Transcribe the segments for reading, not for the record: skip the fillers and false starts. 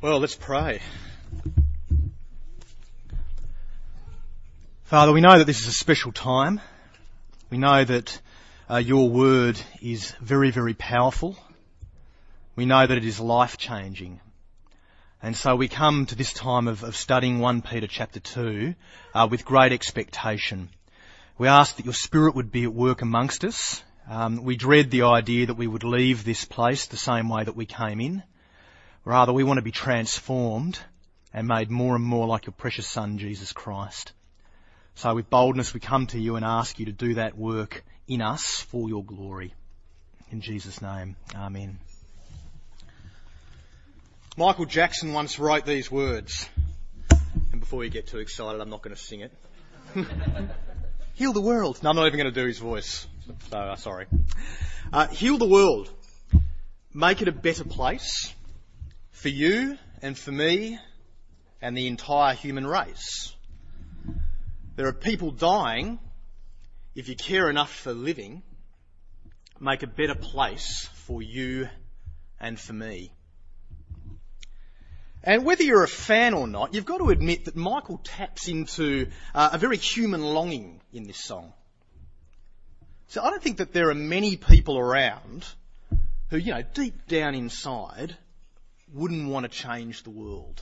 Well, let's pray. Father, we know that this is a special time. We know that your word is very, very powerful. We know that it is life-changing. And so we come to this time of studying 1 Peter chapter 2 with great expectation. We ask that your Spirit would be at work amongst us. We dread the idea that we would leave this place the same way that we came in. Rather, we want to be transformed and made more and more like your precious Son, Jesus Christ. So with boldness we come to you and ask you to do that work in us for your glory. In Jesus' name, amen. Michael Jackson once wrote these words. And before you get too excited, I'm not going to sing it. Heal the world. No, I'm not even going to do his voice. So, sorry. Heal the world. Make it a better place for you and for me and the entire human race. There are people dying. If you care enough for living, make a better place for you and for me. And whether you're a fan or not, you've got to admit that Michael taps into a very human longing in this song. So I don't think that there are many people around who, deep down inside wouldn't want to change the world.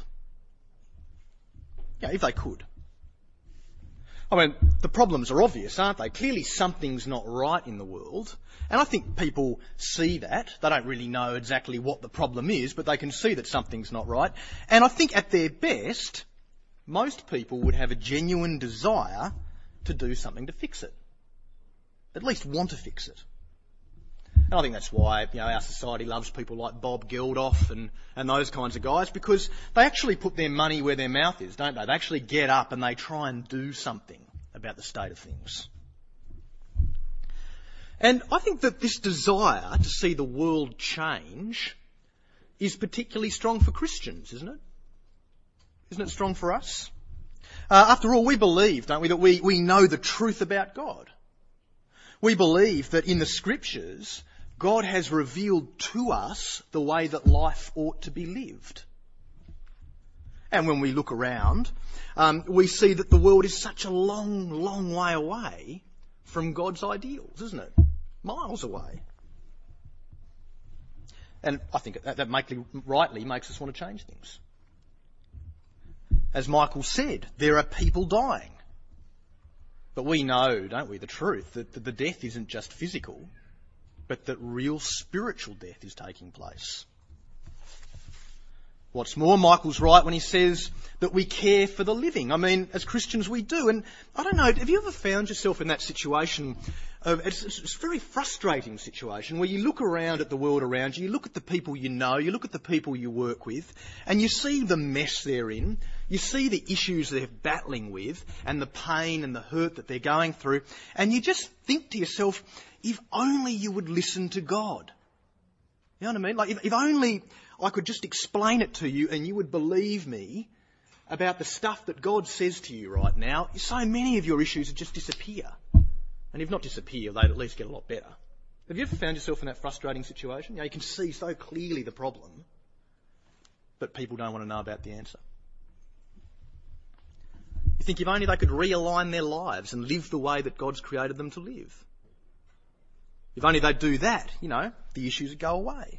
If they could. I mean, the problems are obvious, aren't they? Clearly something's not right in the world. And I think people see that. They don't really know exactly what the problem is, but they can see that something's not right. And I think at their best, most people would have a genuine desire to do something to fix it. At least want to fix it. And I think that's why, our society loves people like Bob Geldof and those kinds of guys, because they actually put their money where their mouth is, don't they? They actually get up and they try and do something about the state of things. And I think that this desire to see the world change is particularly strong for Christians, isn't it? Isn't it strong for us? After all, we believe, don't we, that we know the truth about God. We believe that in the Scriptures, God has revealed to us the way that life ought to be lived. And when we look around, we see that the world is such a long, long way away from God's ideals, isn't it? Miles away. And I think that rightly makes us want to change things. As Michael said, there are people dying. But we know, don't we, the truth, that the death isn't just physical, but that real spiritual death is taking place. What's more, Michael's right when he says that we care for the living. I mean, as Christians we do. And I don't know, have you ever found yourself in that situation? It's a very frustrating situation where you look around at the world around you, you look at the people you know, you look at the people you work with, and you see the mess they're in, you see the issues they're battling with, and the pain and the hurt that they're going through, and you just think to yourself, if only you would listen to God. You know what I mean? Like, if only I could just explain it to you and you would believe me about the stuff that God says to you right now, so many of your issues would just disappear. And if not disappear, they'd at least get a lot better. Have you ever found yourself in that frustrating situation? You can see so clearly the problem, but people don't want to know about the answer. You think if only they could realign their lives and live the way that God's created them to live. If only they'd do that, the issues would go away.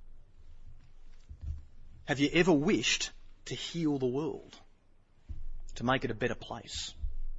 Have you ever wished to heal the world? To make it a better place?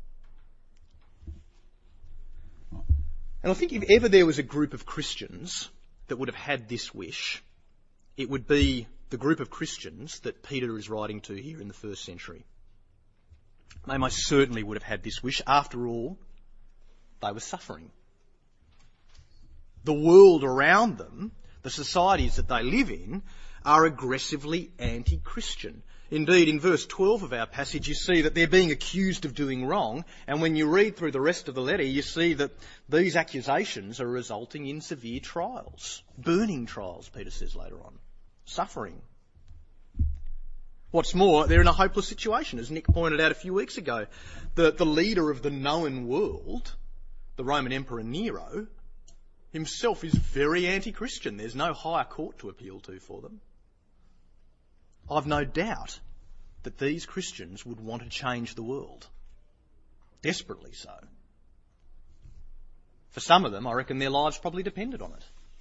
And I think if ever there was a group of Christians that would have had this wish, it would be the group of Christians that Peter is writing to here in the first century. They most certainly would have had this wish. After all, they were suffering. The world around them, the societies that they live in, are aggressively anti-Christian. Indeed, in verse 12 of our passage, you see that they're being accused of doing wrong, and when you read through the rest of the letter, you see that these accusations are resulting in severe trials. Burning trials, Peter says later on. Suffering. What's more, they're in a hopeless situation, as Nick pointed out a few weeks ago. The leader of the known world, the Roman Emperor Nero, himself is very anti-Christian. There's no higher court to appeal to for them. I've no doubt that these Christians would want to change the world. Desperately so. For some of them, I reckon their lives probably depended on it.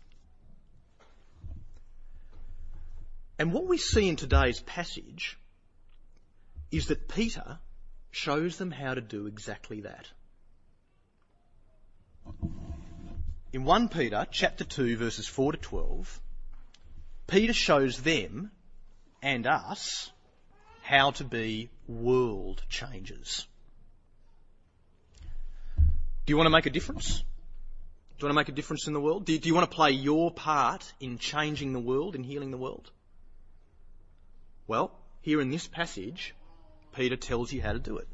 And what we see in today's passage is that Peter shows them how to do exactly that. In 1 Peter chapter 2 verses 4 to 12, Peter shows them and us how to be world changers. Do you want to make a difference? Do you want to make a difference in the world? Do you want to play your part in changing the world, in healing the world? Well, here in this passage, Peter tells you how to do it.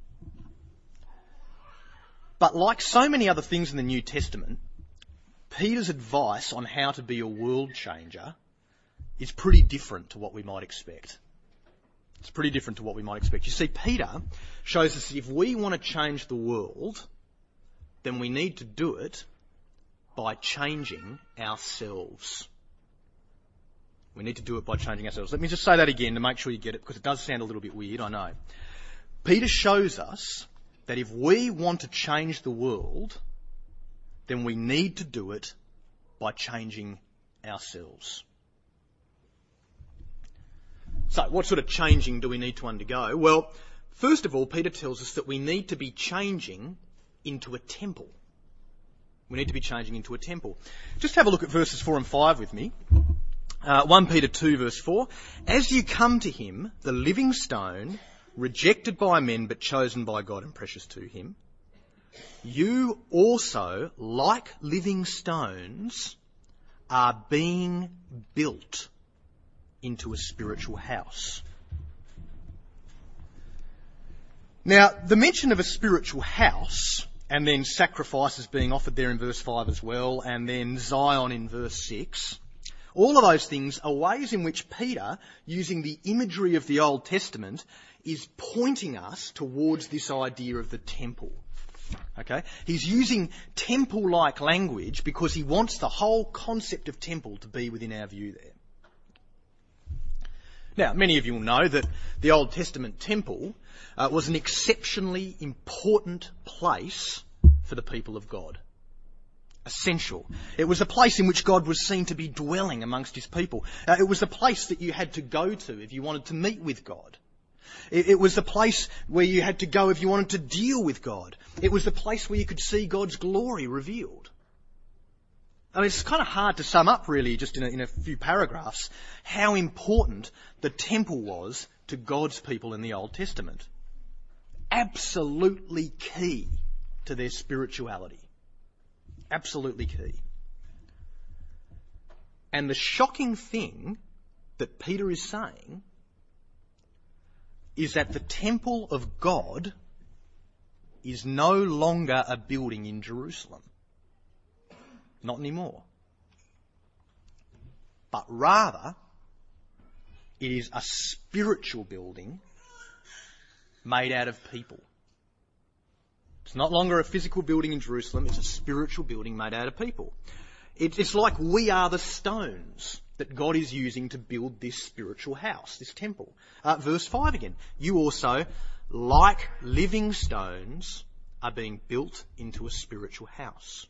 But like so many other things in the New Testament, Peter's advice on how to be a world changer is pretty different to what we might expect. It's pretty different to what we might expect. You see, Peter shows us that if we want to change the world, then we need to do it by changing ourselves. We need to do it by changing ourselves. Let me just say that again to make sure you get it, because it does sound a little bit weird, I know. Peter shows us that if we want to change the world, then we need to do it by changing ourselves. So, what sort of changing do we need to undergo? Well, first of all, Peter tells us that we need to be changing into a temple. We need to be changing into a temple. Just have a look at verses 4 and 5 with me. 1 Peter 2 verse 4. As you come to him, the living stone, rejected by men but chosen by God and precious to him, you also, like living stones, are being built into a spiritual house. Now, the mention of a spiritual house, and then sacrifices being offered there in verse 5 as well, and then Zion in verse 6, all of those things are ways in which Peter, using the imagery of the Old Testament, is pointing us towards this idea of the temple. Okay? He's using temple-like language because he wants the whole concept of temple to be within our view there. Now, many of you will know that the Old Testament temple was an exceptionally important place for the people of God. Essential. It was a place in which God was seen to be dwelling amongst his people. It was a place that you had to go to if you wanted to meet with God. It was the place where you had to go if you wanted to deal with God. It was the place where you could see God's glory revealed. I mean, it's kind of hard to sum up really just in a few paragraphs how important the temple was to God's people in the Old Testament. Absolutely key to their spirituality. Absolutely key. And the shocking thing that Peter is saying is that the temple of God is no longer a building in Jerusalem. Not anymore. But rather, it is a spiritual building made out of people. It's not longer a physical building in Jerusalem, it's a spiritual building made out of people. It's like we are the stones that God is using to build this spiritual house, this temple. Verse 5 again. You also, like living stones, are being built into a spiritual house.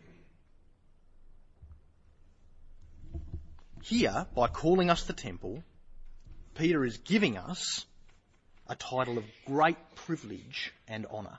Here, by calling us the temple, Peter is giving us a title of great privilege and honour.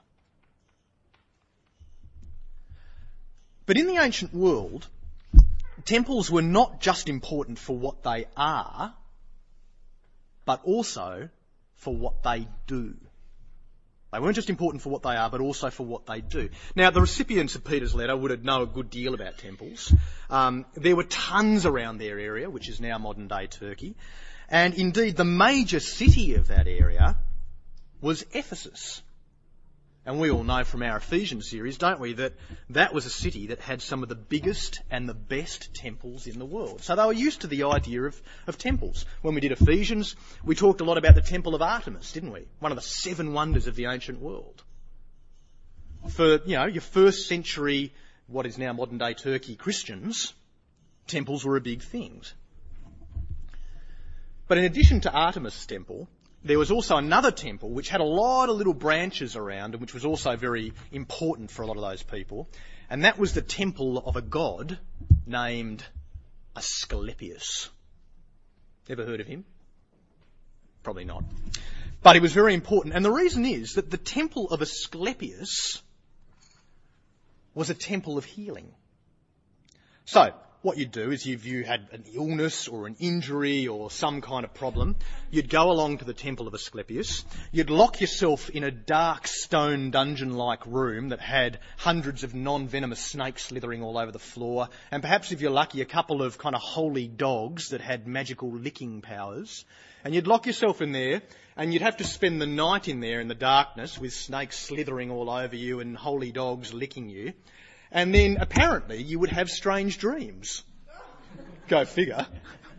But in the ancient world, temples were not just important for what they are, but also for what they do. They weren't just important for what they are, but also for what they do. Now, the recipients of Peter's letter would know a good deal about temples. There were tons around their area, which is now modern-day Turkey. And indeed, the major city of that area was Ephesus. And we all know from our Ephesians series, don't we, that that was a city that had some of the biggest and the best temples in the world. So they were used to the idea of temples. When we did Ephesians, we talked a lot about the Temple of Artemis, didn't we? One of the 7 wonders of the ancient world. For, your first century, what is now modern day Turkey Christians, temples were a big thing. But in addition to Artemis' temple, there was also another temple which had a lot of little branches around and which was also very important for a lot of those people. And that was the temple of a god named Asclepius. Ever heard of him? Probably not. But he was very important. And the reason is that the temple of Asclepius was a temple of healing. So, what you'd do is if you had an illness or an injury or some kind of problem, you'd go along to the temple of Asclepius, you'd lock yourself in a dark stone dungeon-like room that had hundreds of non-venomous snakes slithering all over the floor, and perhaps if you're lucky, a couple of kind of holy dogs that had magical licking powers. And you'd lock yourself in there, and you'd have to spend the night in there in the darkness with snakes slithering all over you and holy dogs licking you. And then, apparently, you would have strange dreams. Go figure.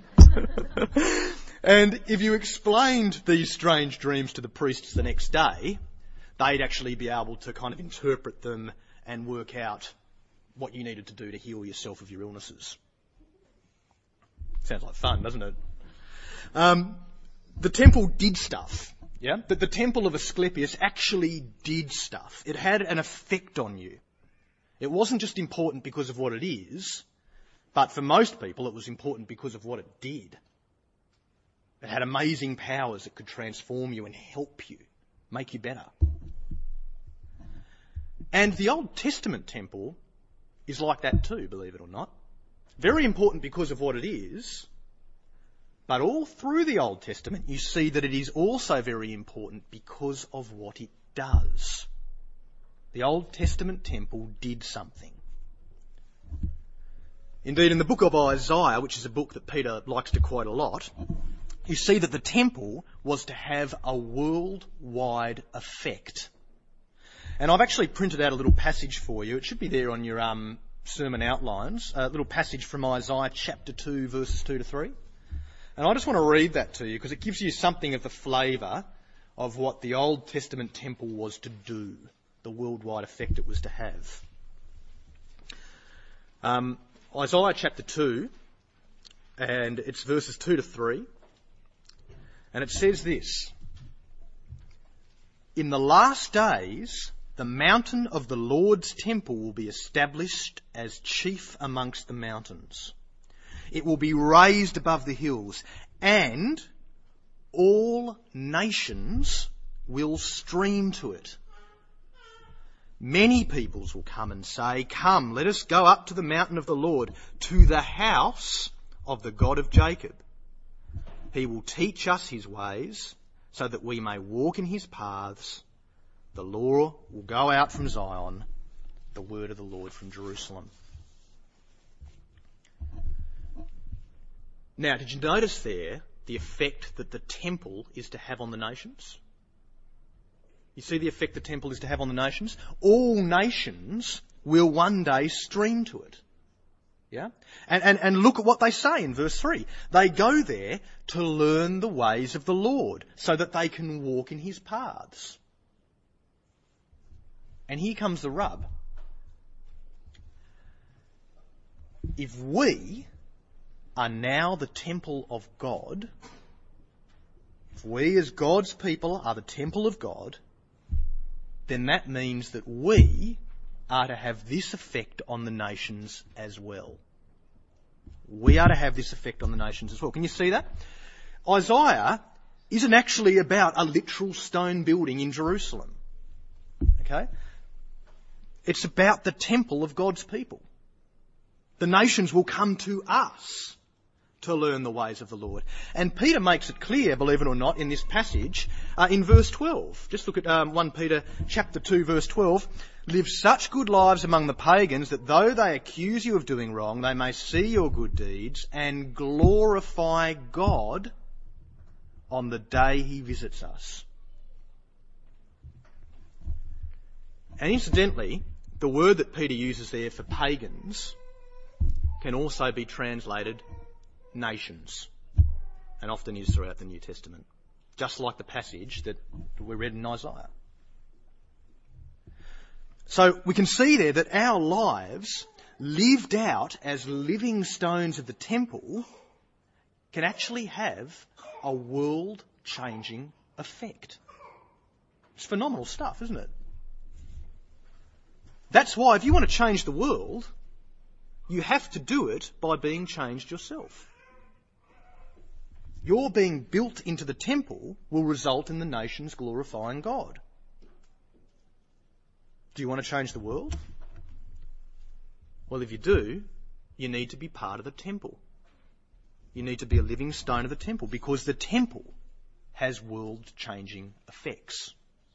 And if you explained these strange dreams to the priests the next day, they'd actually be able to kind of interpret them and work out what you needed to do to heal yourself of your illnesses. Sounds like fun, doesn't it? The temple did stuff. Yeah? The temple of Asclepius actually did stuff. It had an effect on you. It wasn't just important because of what it is, but for most people it was important because of what it did. It had amazing powers that could transform you and help you, make you better. And the Old Testament temple is like that too, believe it or not. Very important because of what it is, but all through the Old Testament you see that it is also very important because of what it does. The Old Testament temple did something. Indeed, in the book of Isaiah, which is a book that Peter likes to quote a lot, you see that the temple was to have a worldwide effect. And I've actually printed out a little passage for you. It should be there on your sermon outlines. A little passage from Isaiah chapter 2, verses 2 to 3. And I just want to read that to you because it gives you something of the flavour of what the Old Testament temple was to do. The worldwide effect it was to have. Isaiah chapter 2, and it's verses 2 to 3, and it says this: "In the last days, the mountain of the Lord's temple will be established as chief amongst the mountains. It will be raised above the hills, and all nations will stream to it. Many peoples will come and say, 'Come, let us go up to the mountain of the Lord, to the house of the God of Jacob. He will teach us his ways, so that we may walk in his paths. The law will go out from Zion, the word of the Lord from Jerusalem.'" Now, did you notice there the effect that the temple is to have on the nations? You see the effect the temple is to have on the nations? All nations will one day stream to it. Yeah? And look at what they say in verse 3. They go there to learn the ways of the Lord so that they can walk in his paths. And here comes the rub. If we are now the temple of God, if we as God's people are the temple of God, then that means that we are to have this effect on the nations as well. We are to have this effect on the nations as well. Can you see that? Isaiah isn't actually about a literal stone building in Jerusalem. Okay? It's about the temple of God's people. The nations will come to us to learn the ways of the Lord. And Peter makes it clear, believe it or not, in this passage, in verse 12. Just look at 1 Peter chapter 2, verse 12. "Live such good lives among the pagans that though they accuse you of doing wrong, they may see your good deeds and glorify God on the day he visits us." And incidentally, the word that Peter uses there for pagans can also be translated nations, and often is throughout the New Testament, just like the passage that we read in Isaiah. So we can see there that our lives, lived out as living stones of the temple, can actually have a world-changing effect. It's phenomenal stuff, isn't it? That's why if you want to change the world, you have to do it by being changed yourself. Your being built into the temple will result in the nations glorifying God. Do you want to change the world? Well, if you do, you need to be part of the temple. You need to be a living stone of the temple, because the temple has world-changing effects.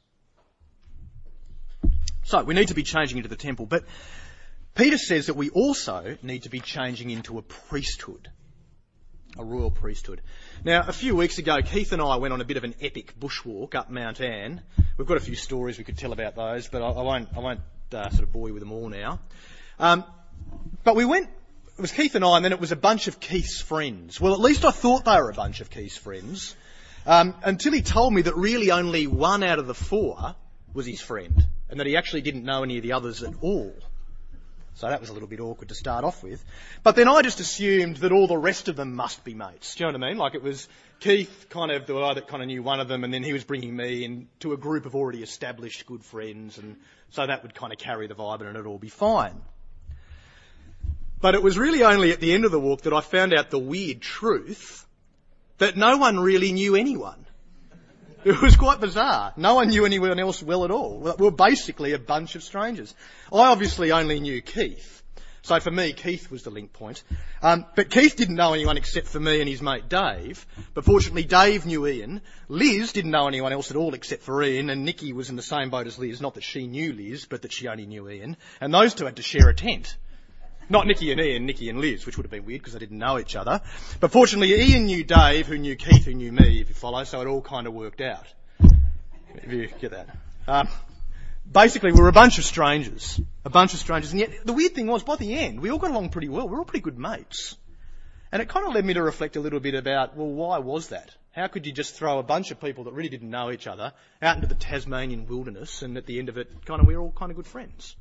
So, we need to be changing into the temple, but Peter says that we also need to be changing into a priesthood. A royal priesthood. Now, a few weeks ago, Keith and I went on a bit of an epic bushwalk up Mount Anne. We've got a few stories we could tell about those, but I won't sort of bore you with them all now. But we went, it was Keith and I, and then it was a bunch of Keith's friends. Well, at least I thought they were a bunch of Keith's friends, until he told me that really only one out of the four was his friend, and that he actually didn't know any of the others at all. So that was a little bit awkward to start off with. But then I just assumed that all the rest of them must be mates. Do you know what I mean? Like it was Keith, kind of the guy that kind of knew one of them, and then he was bringing me into a group of already established good friends, and so that would kind of carry the vibe and it'd all be fine. But it was really only at the end of the walk that I found out the weird truth that no one really knew anyone. It was quite bizarre. No one knew anyone else well at all. We were basically a bunch of strangers. I obviously only knew Keith. So for me, Keith was the link point. But Keith didn't know anyone except for me and his mate Dave. But fortunately, Dave knew Ian. Liz didn't know anyone else at all except for Ian. And Nikki was in the same boat as Liz. Not that she knew Liz, but that she only knew Ian. And those two had to share a tent. Not Nikki and Ian, Nikki and Liz, which would have been weird because they didn't know each other. But fortunately, Ian knew Dave, who knew Keith, who knew me, if you follow, so it all kind of worked out. If you get that. Basically, we were a bunch of strangers. And yet, the weird thing was, by the end, we all got along pretty well. We were all pretty good mates. And it kind of led me to reflect a little bit about, well, why was that? How could you just throw a bunch of people that really didn't know each other out into the Tasmanian wilderness, and at the end of it, we were all kind of good friends?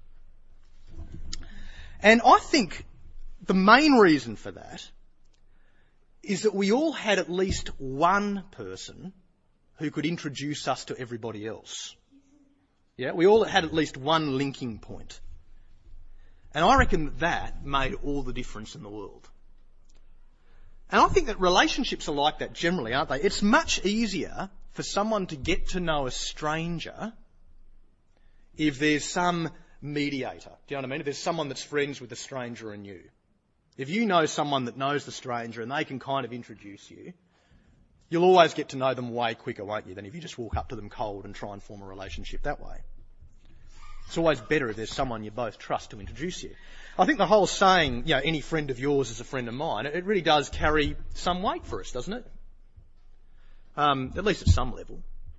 And I think the main reason for that is that we all had at least one person who could introduce us to everybody else. Yeah, we all had at least one linking point. And I reckon that made all the difference in the world. And I think that relationships are like that generally, aren't they? It's much easier for someone to get to know a stranger if there's some mediator. Do you know what I mean? If there's someone that's friends with the stranger and you. If you know someone that knows the stranger and they can kind of introduce you, you'll always get to know them way quicker, won't you, than if you just walk up to them cold and try and form a relationship that way. It's always better if there's someone you both trust to introduce you. I think the whole saying, any friend of yours is a friend of mine, it really does carry some weight for us, doesn't it? At least at some level.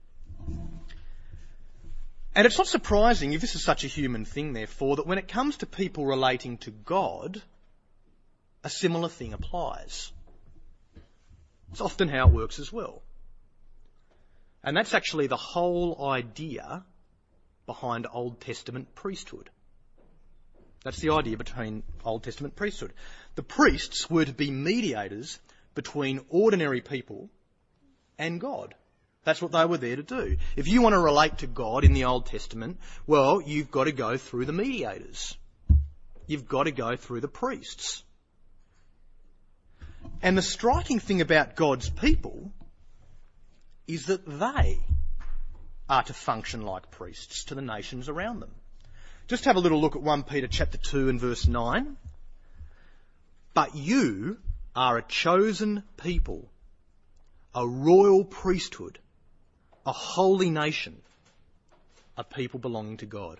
And it's not surprising, if this is such a human thing, therefore, that when it comes to people relating to God, a similar thing applies. It's often how it works as well. And that's actually the whole idea behind Old Testament priesthood. That's the idea behind Old Testament priesthood. The priests were to be mediators between ordinary people and God. That's what they were there to do. If you want to relate to God in the Old Testament, well, you've got to go through the mediators. You've got to go through the priests. And the striking thing about God's people is that they are to function like priests to the nations around them. Just have a little look at 1 Peter chapter 2 and verse 9. But you are a chosen people, a royal priesthood, a holy nation, a people belonging to God.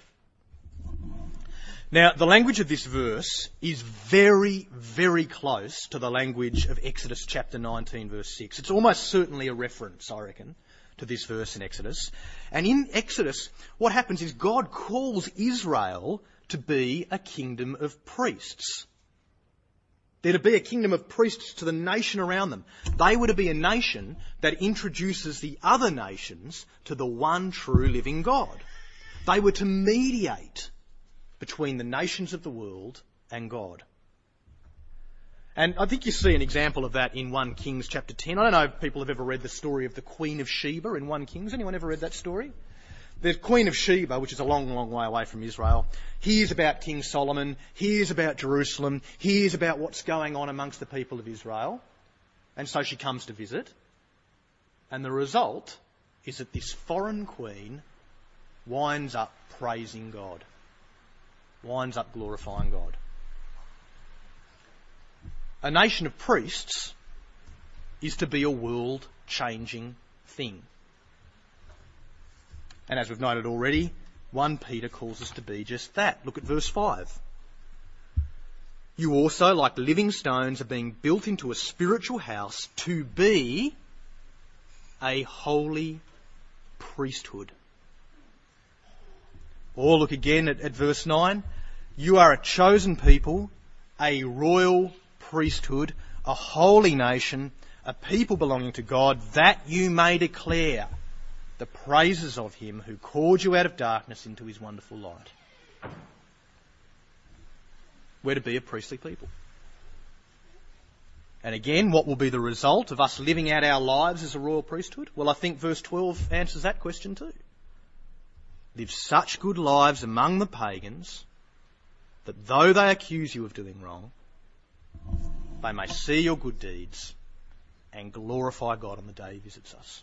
Now, the language of this verse is very, very close to the language of Exodus chapter 19, verse 6. It's almost certainly a reference, I reckon, to this verse in Exodus. And in Exodus, what happens is God calls Israel to be a kingdom of priests. They're to be a kingdom of priests to the nation around them. They were to be a nation that introduces the other nations to the one true living God. They were to mediate between the nations of the world and God. And I think you see an example of that in 1 Kings chapter 10. I don't know if people have ever read the story of the Queen of Sheba in 1 Kings. Anyone ever read that story? The Queen of Sheba, which is a long, long way away from Israel, hears about King Solomon, hears about Jerusalem, hears about what's going on amongst the people of Israel. And so she comes to visit. And the result is that this foreign queen winds up praising God, winds up glorifying God. A nation of priests is to be a world-changing thing. And as we've noted already, 1 Peter calls us to be just that. Look at verse 5. You also, like living stones, are being built into a spiritual house to be a holy priesthood. Or look again at verse 9. You are a chosen people, a royal priesthood, a holy nation, a people belonging to God, that you may declare the praises of him who called you out of darkness into his wonderful light. We're to be a priestly people. And again, what will be the result of us living out our lives as a royal priesthood? Well, I think verse 12 answers that question too. Live such good lives among the pagans that though they accuse you of doing wrong, they may see your good deeds and glorify God on the day he visits us.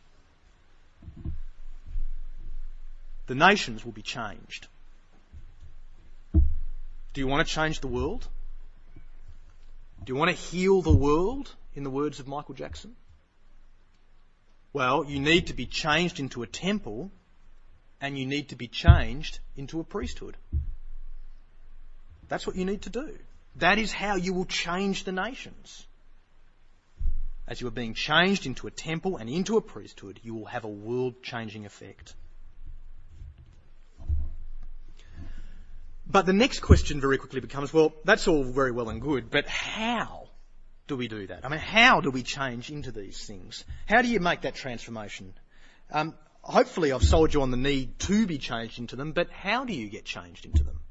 The nations will be changed. Do you want to change the world? Do you want to heal the world, in the words of Michael Jackson? Well, you need to be changed into a temple, and you need to be changed into a priesthood. That's what you need to do. That is how you will change the nations. As you are being changed into a temple and into a priesthood, you will have a world-changing effect. But the next question very quickly becomes, well, that's all very well and good, but how do we do that? I mean, how do we change into these things? How do you make that transformation? Hopefully I've sold you on the need to be changed into them, but how do you get changed into them?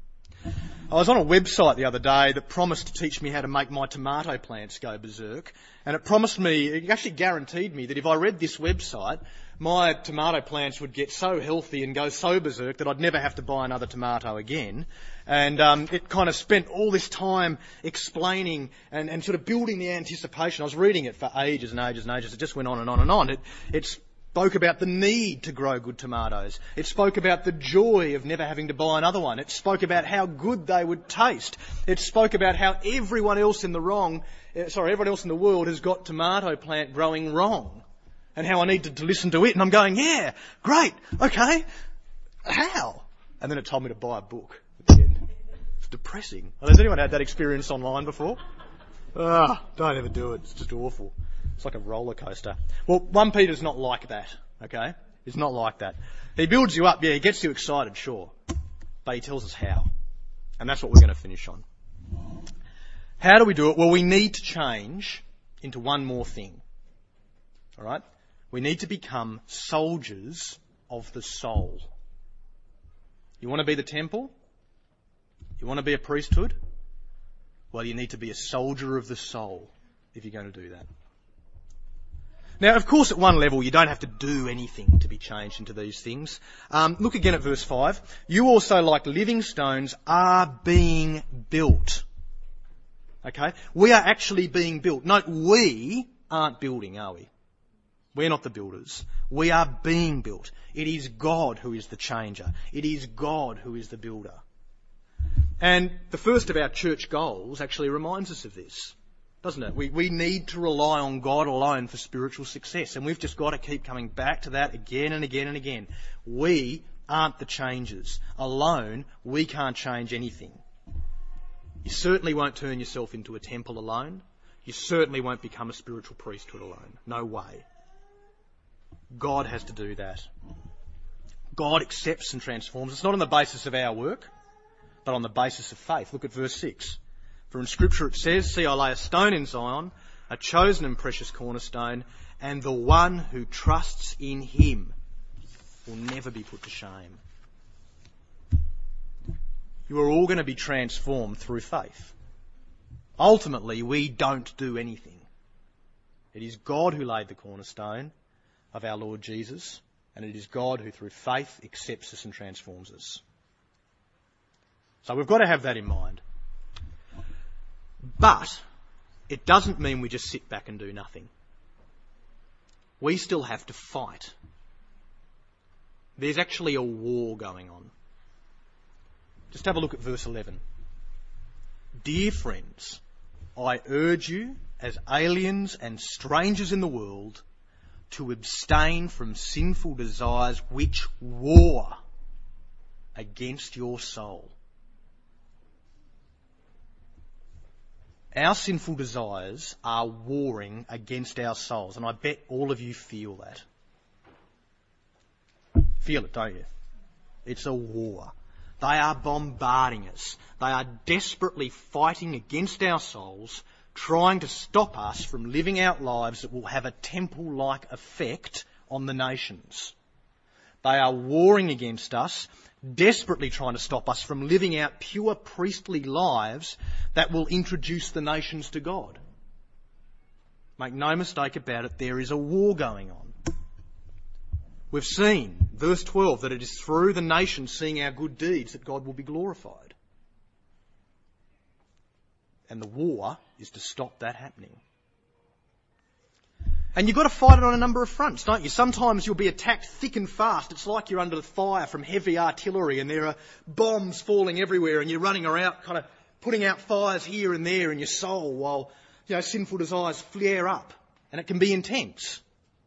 I was on a website the other day that promised to teach me how to make my tomato plants go berserk, and it actually guaranteed me that if I read this website, my tomato plants would get so healthy and go so berserk that I'd never have to buy another tomato again. And it kind of spent all this time explaining and sort of building the anticipation. I was reading it for ages and ages and ages. It just went on and on and on. It spoke about the need to grow good tomatoes. It spoke about the joy of never having to buy another one. It spoke about how good they would taste. It spoke about how everyone else in the world has got tomato plant growing wrong, and how I needed to listen to it. And I'm going, yeah, great, okay, how? And then it told me to buy a book at the end. It's depressing. Has anyone had that experience online before? Don't ever do it. It's just awful. It's like a roller coaster. Well, 1 Peter's not like that, okay? He's not like that. He builds you up, yeah, he gets you excited, sure. But he tells us how. And that's what we're going to finish on. How do we do it? Well, we need to change into one more thing. All right? We need to become soldiers of the soul. You want to be the temple? You want to be a priesthood? Well, you need to be a soldier of the soul if you're going to do that. Now, of course, at one level, you don't have to do anything to be changed into these things. Look again at verse 5. You also, like living stones, are being built. Okay? We are actually being built. Note, we aren't building, are we? We're not the builders. We are being built. It is God who is the changer. It is God who is the builder. And the first of our church goals actually reminds us of this, doesn't it? We need to rely on God alone for spiritual success, and we've just got to keep coming back to that again and again and again. We aren't the changers. Alone, we can't change anything. You certainly won't turn yourself into a temple alone. You certainly won't become a spiritual priesthood alone. No way. God has to do that. God accepts and transforms. It's not on the basis of our work, but on the basis of faith. Look at verse 6. For in Scripture it says, see, I lay a stone in Zion, a chosen and precious cornerstone, and the one who trusts in him will never be put to shame. You are all going to be transformed through faith. Ultimately, we don't do anything. It is God who laid the cornerstone of our Lord Jesus, and it is God who through faith accepts us and transforms us. So we've got to have that in mind. But it doesn't mean we just sit back and do nothing. We still have to fight. There's actually a war going on. Just have a look at verse 11. Dear friends, I urge you as aliens and strangers in the world to abstain from sinful desires which war against your soul. Our sinful desires are warring against our souls, and I bet all of you feel that. Feel it, don't you? It's a war. They are bombarding us. They are desperately fighting against our souls, trying to stop us from living out lives that will have a temple-like effect on the nations. They are warring against us, desperately trying to stop us from living out pure priestly lives that will introduce the nations to God. Make no mistake about it, there is a war going on. We've seen, verse 12, that it is through the nations seeing our good deeds that God will be glorified. And the war is to stop that happening. And you've got to fight it on a number of fronts, don't you? Sometimes you'll be attacked thick and fast. It's like you're under the fire from heavy artillery and there are bombs falling everywhere and you're running around kind of putting out fires here and there in your soul while, sinful desires flare up. And it can be intense.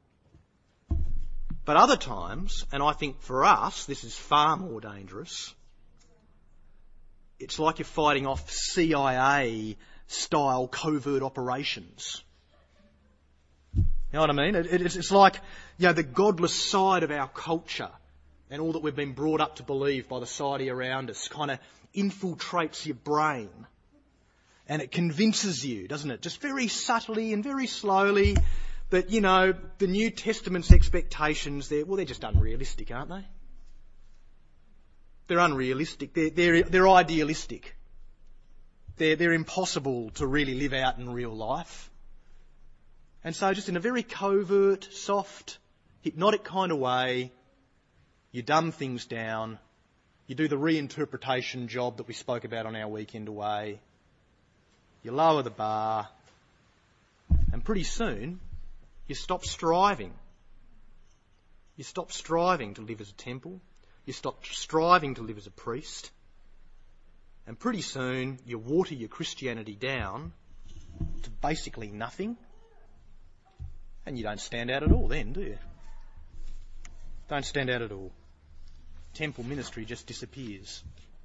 But other times, and I think for us this is far more dangerous, it's like you're fighting off CIA-style covert operations. You know what I mean? It's like, the godless side of our culture and all that we've been brought up to believe by the society around us kind of infiltrates your brain. And it convinces you, doesn't it? Just very subtly and very slowly that, the New Testament's expectations, they're just unrealistic, aren't they? They're unrealistic. They're idealistic. They're impossible to really live out in real life. And so just in a very covert, soft, hypnotic kind of way, you dumb things down, you do the reinterpretation job that we spoke about on our weekend away, you lower the bar, and pretty soon you stop striving. You stop striving to live as a temple, you stop striving to live as a priest, and pretty soon you water your Christianity down to basically nothing. And you don't stand out at all then, do you? Don't stand out at all. Temple ministry just disappears.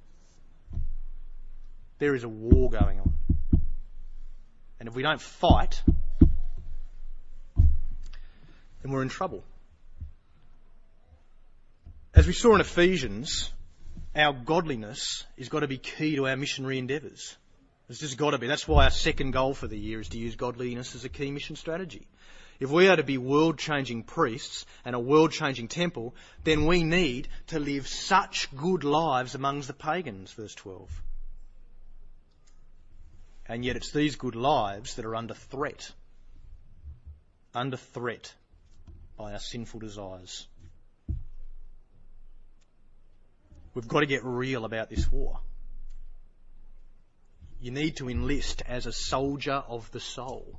There is a war going on. And if we don't fight, then we're in trouble. As we saw in Ephesians, our godliness has got to be key to our missionary endeavours. It's just got to be. That's why our second goal for the year is to use godliness as a key mission strategy. If we are to be world-changing priests and a world-changing temple, then we need to live such good lives amongst the pagans, verse 12. And yet it's these good lives that are under threat by our sinful desires. We've got to get real about this war. You need to enlist as a soldier of the soul.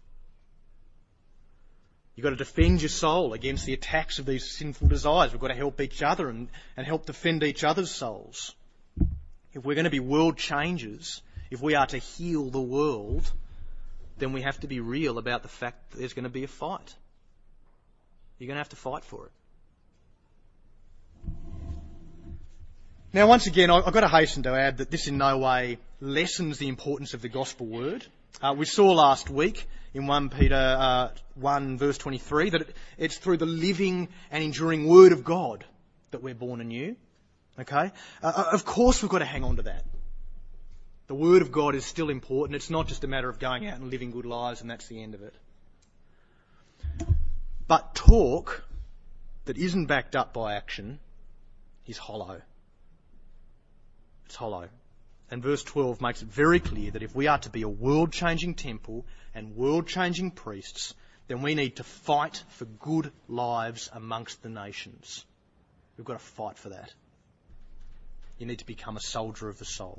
You've got to defend your soul against the attacks of these sinful desires. We've got to help each other and help defend each other's souls. If we're going to be world changers, if we are to heal the world, then we have to be real about the fact that there's going to be a fight. You're going to have to fight for it. Now, once again, I've got to hasten to add that this in no way lessens the importance of the gospel word. We saw last week in 1 Peter 1 verse 23 that it's through the living and enduring word of God that we're born anew. Okay? Of course we've got to hang on to that. The word of God is still important. It's not just a matter of going out and living good lives and that's the end of it. But talk that isn't backed up by action is hollow. It's hollow. And verse 12 makes it very clear that if we are to be a world-changing temple and world-changing priests, then we need to fight for good lives amongst the nations. We've got to fight for that. You need to become a soldier of the soul.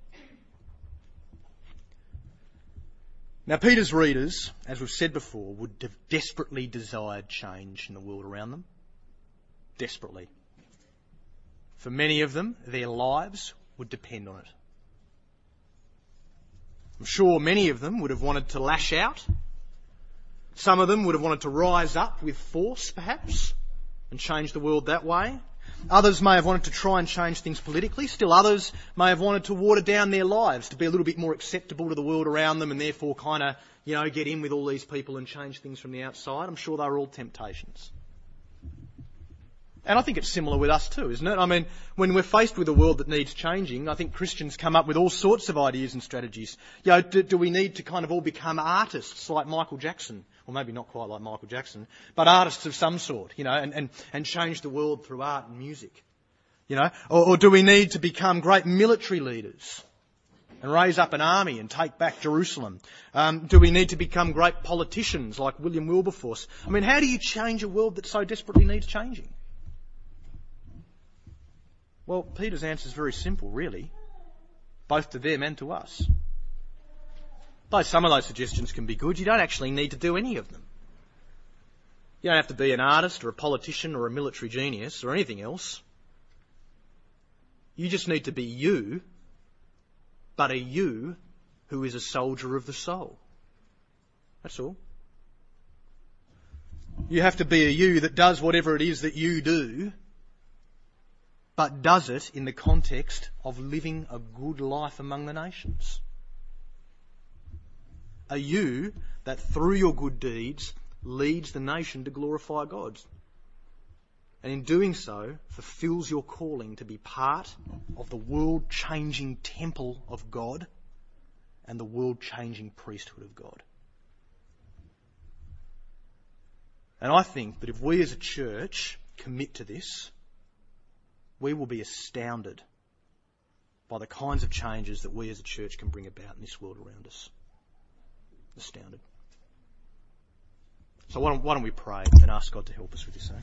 Now, Peter's readers, as we've said before, would have desperately desired change in the world around them. Desperately. For many of them, their lives would depend on it. I'm sure many of them would have wanted to lash out. Some of them would have wanted to rise up with force, perhaps, and change the world that way. Others may have wanted to try and change things politically. Still others may have wanted to water down their lives to be a little bit more acceptable to the world around them and therefore kind of, get in with all these people and change things from the outside. I'm sure they were all temptations. And I think it's similar with us too, isn't it? I mean, when we're faced with a world that needs changing, I think Christians come up with all sorts of ideas and strategies. Do we need to kind of all become artists like Michael Jackson? Well, maybe not quite like Michael Jackson, but artists of some sort, and change the world through art and music. Or do we need to become great military leaders and raise up an army and take back Jerusalem? Do we need to become great politicians like William Wilberforce? I mean, how do you change a world that so desperately needs changing? Well, Peter's answer is very simple, really, both to them and to us. Though some of those suggestions can be good, you don't actually need to do any of them. You don't have to be an artist or a politician or a military genius or anything else. You just need to be you, but a you who is a soldier of the soul. That's all. You have to be a you that does whatever it is that you do, but does it in the context of living a good life among the nations. A you that through your good deeds leads the nation to glorify God. And in doing so, fulfills your calling to be part of the world-changing temple of God and the world-changing priesthood of God. And I think that if we as a church commit to this, we will be astounded by the kinds of changes that we as a church can bring about in this world around us. Astounded. So why don't we pray and ask God to help us with this,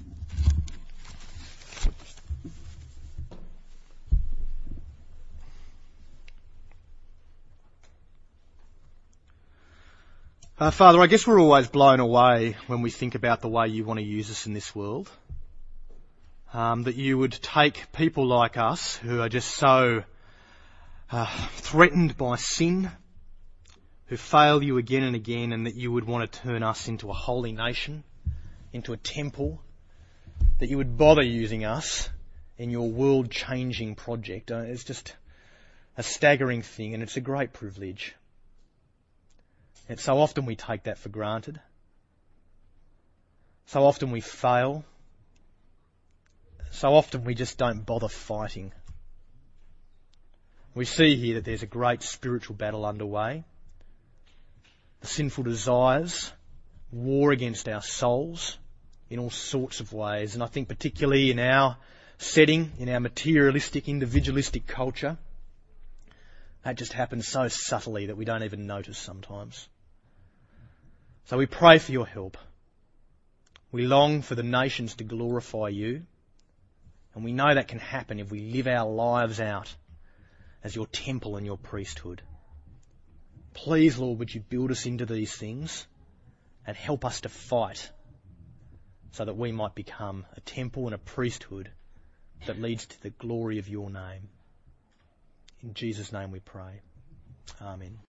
Father, I guess we're always blown away when we think about the way you want to use us in this world. That you would take people like us who are just so threatened by sin, who fail you again and again, and that you would want to turn us into a holy nation, into a temple, that you would bother using us in your world-changing project. It's just a staggering thing, and it's a great privilege. And so often we take that for granted. So often we fail. So often we just don't bother fighting. We see here that there's a great spiritual battle underway. The sinful desires, war against our souls in all sorts of ways. And I think particularly in our setting, in our materialistic, individualistic culture, that just happens so subtly that we don't even notice sometimes. So we pray for your help. We long for the nations to glorify you. And we know that can happen if we live our lives out as your temple and your priesthood. Please, Lord, would you build us into these things and help us to fight so that we might become a temple and a priesthood that leads to the glory of your name. In Jesus' name we pray. Amen.